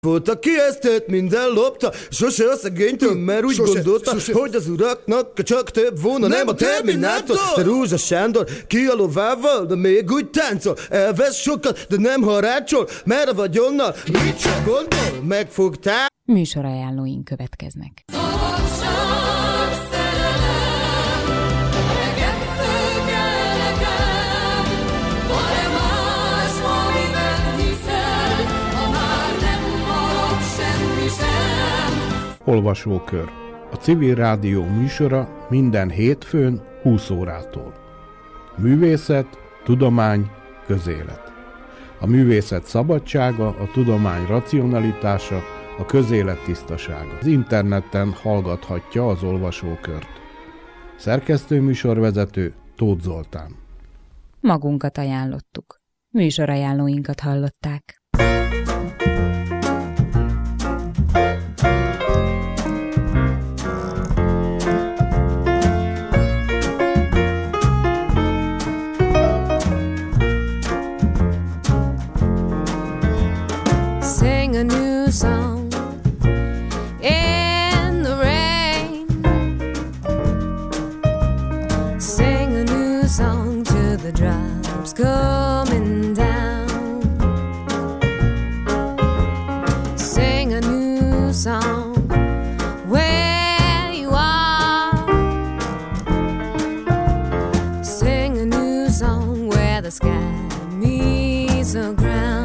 Volt, aki ezt minden lopta, sose a szegénytől, mert úgy gondolta, hogy az uraknak csak több volna, nem a Terminátor. De Rózsa Sándor ki a lovával, de még úgy táncol, elvesz sokat, de nem harácsol, mert a vagyonnal mit csak gondol, megfogtál. Műsorajánlóink következnek. Olvasókör. A Civil Rádió műsora minden hétfőn 20 órától. Művészet, tudomány, közélet. A művészet szabadsága, a tudomány racionalitása, a közélet tisztasága. Az interneten hallgathatja az olvasókört. Szerkesztőműsorvezető Tóth Zoltán. Magunkat ajánlottuk. Műsorajánlóinkat hallották. Sing a new song in the rain. Sing a new song to the drops coming down. Sing a new song where you are. Sing a new song where the sky meets the ground.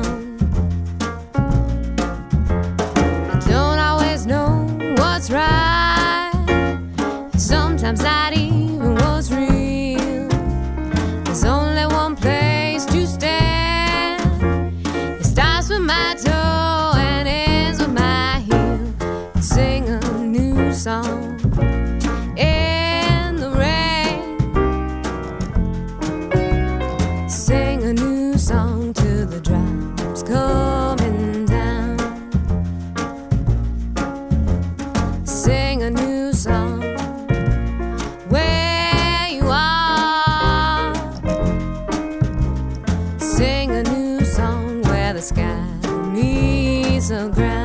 What's right, sometimes not even what's real. There's only one place to stand. It starts with my toe and ends with my heel. Sing a new song in the rain. Sing a new song to the drops coming down. Sing a new song where you are. Sing a new song where the sky meets the ground.